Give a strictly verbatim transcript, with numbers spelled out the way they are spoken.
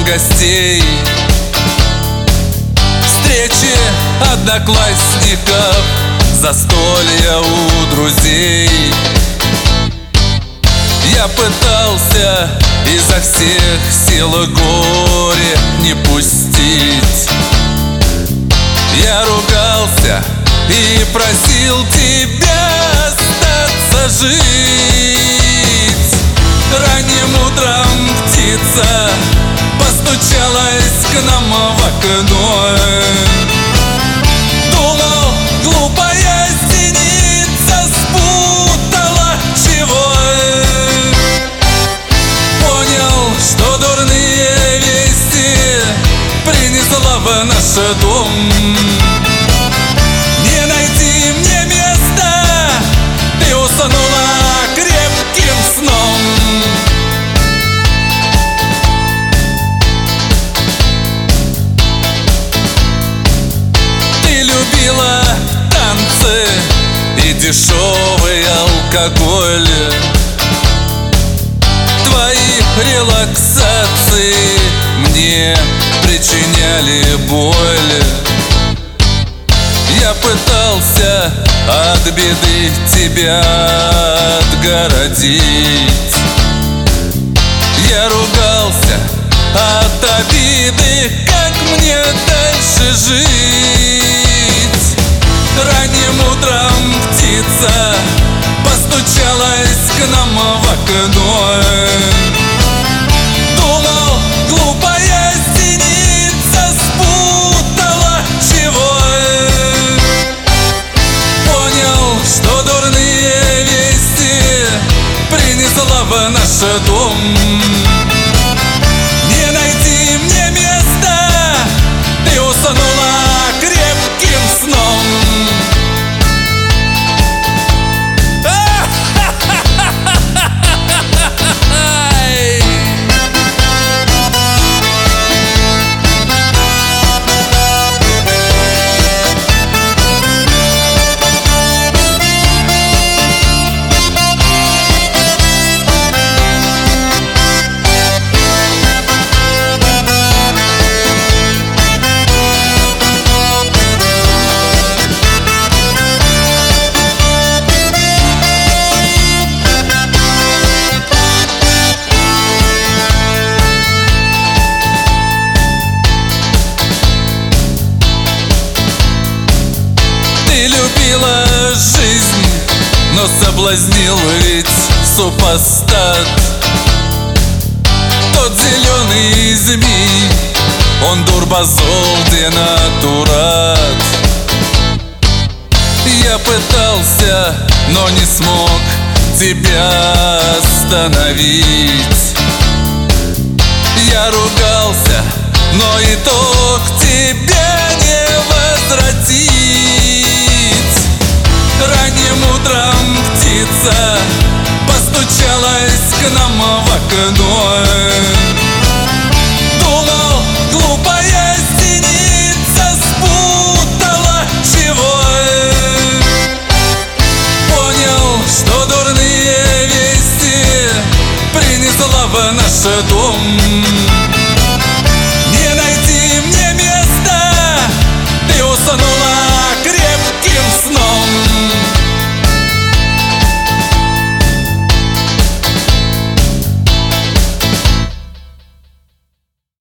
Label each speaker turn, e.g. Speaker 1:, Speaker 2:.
Speaker 1: гостей, встречи одноклассников, застолья у друзей. Я пытался изо всех сил горе не пустить. Я ругался и просил тебя остаться жить. Ранним утром птица постучалась к нам в окно. Думал, глупая синица спутала чего. Понял, что дурные вести принесла в наш дом. Не найти мне места, ты уснула крепким сном. Ты любила танцы и дешевый алкоголь. Твои релаксации мне причиняли боль. Я пытался от беды тебя отгородить. Я ругался от обиды, как мне дальше жить. Ранним утром птица постучалась к нам в окно. Думал, глупая синица спутала чего. Понял, что дурные вести принесла в наш дом. Не найти мне места, ты уснула крепким сном. Ты любила жизнь, но соблазнил ведь супостат. Тот зеленый змей, он дурбазол денатурат. Я пытался, но не смог тебя остановить. Я ругался, но итог тебя не возвратить. Ранним утром птица постучалась к нам в окно.